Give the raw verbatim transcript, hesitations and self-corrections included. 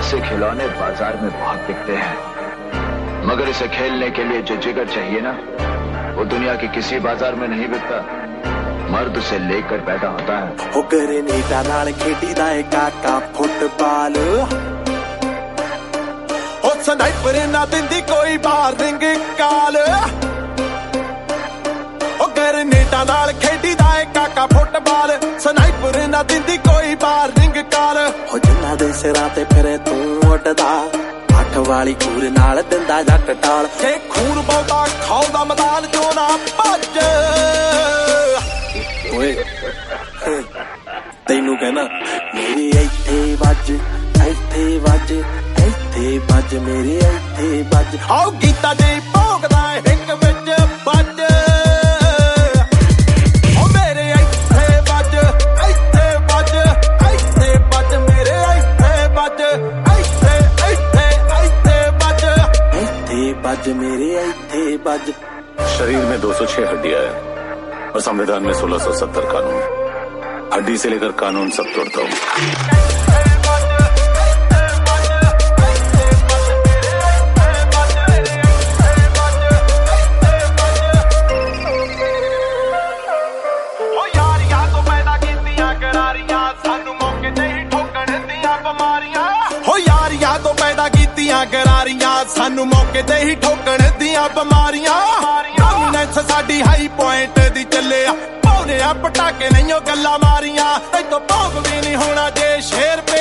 ऐसे खिलौने बाजार में बहुत बिकते हैं, मगर इसे खेलने के लिए जो जिगर चाहिए ना, वो दुनिया के किसी बाजार में नहीं बिकता। मर्द उसे लेकर पैदा होता है। हो ग्रेनेडा नाल खेडीदा है काका फुटबॉल, हो स्नाइपर ना दिंदी कोई बाहर रिंग काल। हो ग्रेनेडा नाल खेडीदा है काका फुटबॉल, स्नाइपर ना दिंदी कोई बाहर रिंग काल। हो जिन्ना दे सिरां ते फिरे तू उड़दा, ਅੱਠ ਵਾਲੀ ਖੂਰ ਨਾਲ ਦਿੰਦਾ ਜੱਟ ਟਾਲ। ਜੇ ਖੂਨ ਬਹੁਤਾ ਖਾਉਦਾ ਮੈਦਾਨ ਚੋਂ ਨਾ ਭੱਜ। ਓਏ ਤੈਨੂੰ ਕਹਿਣਾ ਮੇਰੇ ਇੱਥੇ ਵੱਜ, ਇੱਥੇ ਵੱਜ, ਇੱਥੇ ਵੱਜ, ਮੇਰੇ ਇੱਥੇ ਵੱਜ। ਆਓ ਗੀਤਾ ਜੀ ਭੋਗਦਾ ਹਿੱਕ ਵਿੱਚ ਵੱਜ। ਓ ਮੇਰੇ ਇੱਥੇ ਵੱਜ, ਇੱਥੇ ਵੱਜ, ਇੱਥੇ ਵੱਜ, ਮੇਰੇ ਇੱਥੇ ਵੱਜ। बज मेरे ऐथे बज। शरीर में दो सौ छह हड्डियां हैं और संविधान में सोलह सौ सत्तर कानून। हड्डी से लेकर कानून सब तोड़ता हूँ। ਗਰਾਰੀਆਂ ਸਾਨੂੰ ਮੌਕੇ ਤੇ ਹੀ ਠੋਕਣ ਦੀਆਂ ਬਿਮਾਰੀਆਂ। ਡੋਮੀਨੈਂਸ ਸਾਡੀ ਹਾਈ ਪੁਆਇੰਟ ਦੀ ਚੱਲਿਆ, ਪਾਉਨੇ ਆ ਪਟਾਕੇ ਨਹੀਂਓ ਗੱਲਾਂ ਮਾਰੀਆਂ। ਤੈਨੂੰ ਭੌਂਕ ਵੀ ਨਹੀਂ ਹੋਣਾ ਜੇ ਸ਼ੇਰ